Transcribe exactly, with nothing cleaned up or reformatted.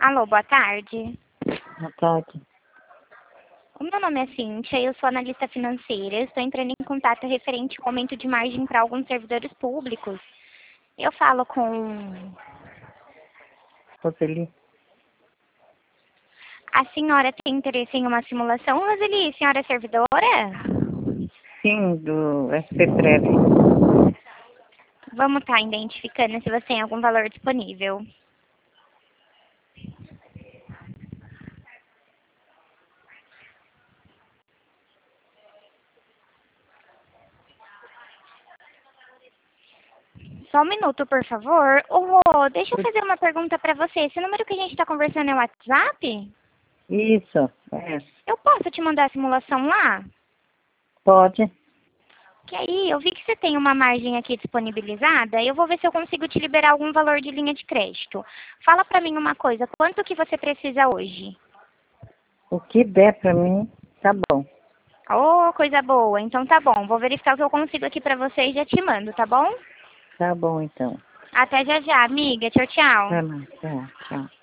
Alô, boa tarde. Boa tarde. O meu nome é Cíntia e eu sou analista financeira. Eu estou entrando em contato referente ao aumento de margem para alguns servidores públicos. Eu falo com... Roseli? A senhora tem interesse em uma simulação, Roseli? A senhora é servidora? Sim, do S P Prev. Vamos estar identificando se você tem algum valor disponível. Só um minuto, por favor. Ô, Rô, deixa eu fazer uma pergunta para você. Esse número que a gente está conversando é o WhatsApp? Isso, é. Eu posso te mandar a simulação lá? Pode. Que aí, eu vi que você tem uma margem aqui disponibilizada. Eu vou ver se eu consigo te liberar algum valor de linha de crédito. Fala para mim uma coisa. Quanto que você precisa hoje? O que der pra mim, tá bom. Oh, coisa boa. Então tá bom. Vou verificar o que eu consigo aqui para você e já te mando, tá bom? Tá bom, então. Até já já, amiga. Tchau, tchau. Tá lá, tá, tchau.